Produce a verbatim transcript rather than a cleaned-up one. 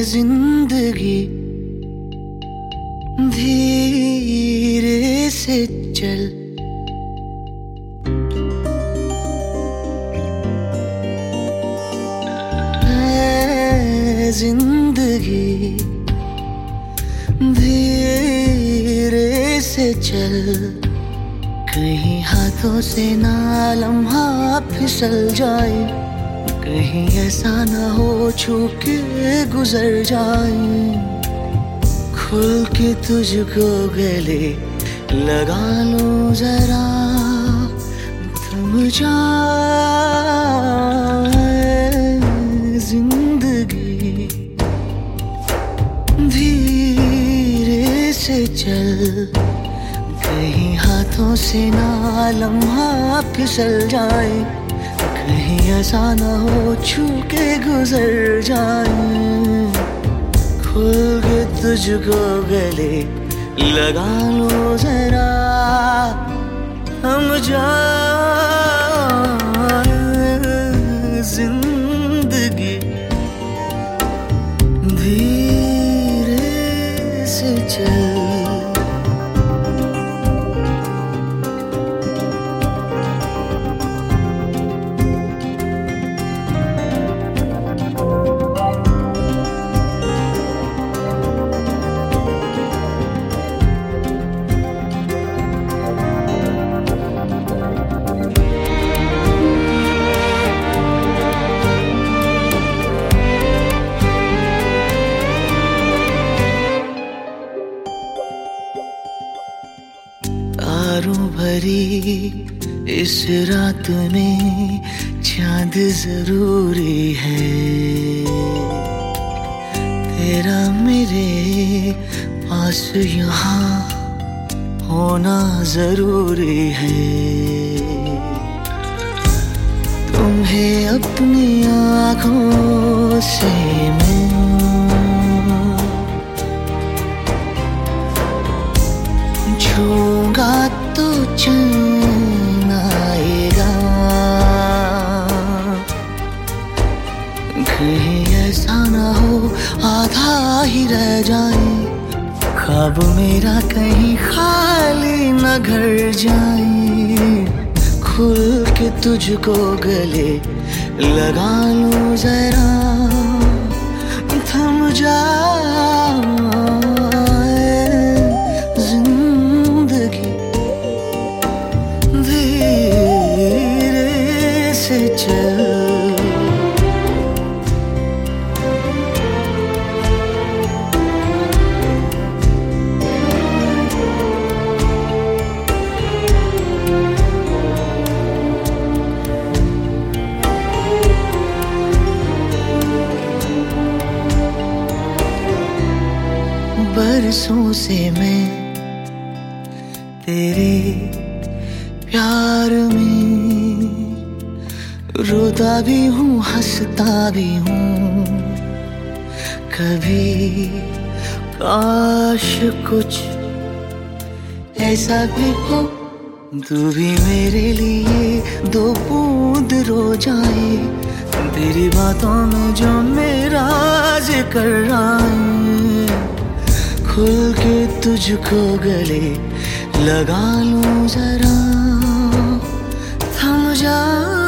जिंदगी धीरे से चल, ऐ जिंदगी धीरे से चल, कहीं हाथों से ना लम्हा फिसल जाए, कहीं ऐसा ना हो छू के गुजर जाए। खुल के तुझको गले लगा लो जरा, थम जाए जिंदगी धीरे से चल, कहीं हाथों से ना लम्हा फिसल जाए, कहीं ऐसा ना हो छू के गुजर जाए। खुल के तुझको गले लगा लो जरा, हम जाए जिंदगी धीरे से चल। तारों भरी इस रात में चांद जरूरी है, तेरा मेरे पास यहाँ होना जरूरी है। तुम्हें अपनी आँखों से मैं छूंगा तो चैन आएगा, कहीं ऐसा ना हो आधा ही रह जाए, ख्वाब मेरा कहीं खाली न घर जाए। खुल के तुझको गले लगा लो जरा, थम जाए जिंदगी धीरे से चल। बरसों से मैं तेरे प्यार में रोता भी हूँ हंसता भी हूँ, कभी काश कुछ ऐसा भी हो तू भी मेरे लिए दो बूंद रो जाए, तेरी बातों में जो मेरा जिक्र आए। खुल के तुझको गले लगा लो जरा, थम जा।